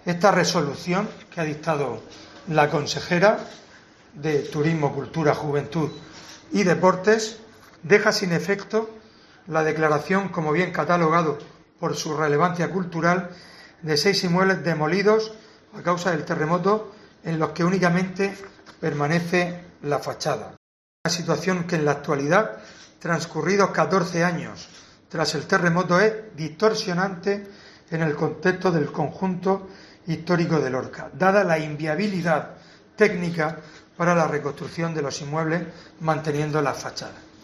Esta resolución que ha dictado la consejera de Turismo, Cultura, Juventud y Deportes deja sin efecto la declaración como bien catalogado por su relevancia cultural de 6 inmuebles demolidos a causa del terremoto en los que únicamente permanece la fachada. Una situación que en la actualidad, transcurridos 14 años tras el terremoto, es distorsionante en el contexto del conjunto histórico de Lorca, dada la inviabilidad técnica para la reconstrucción de los inmuebles manteniendo las fachadas.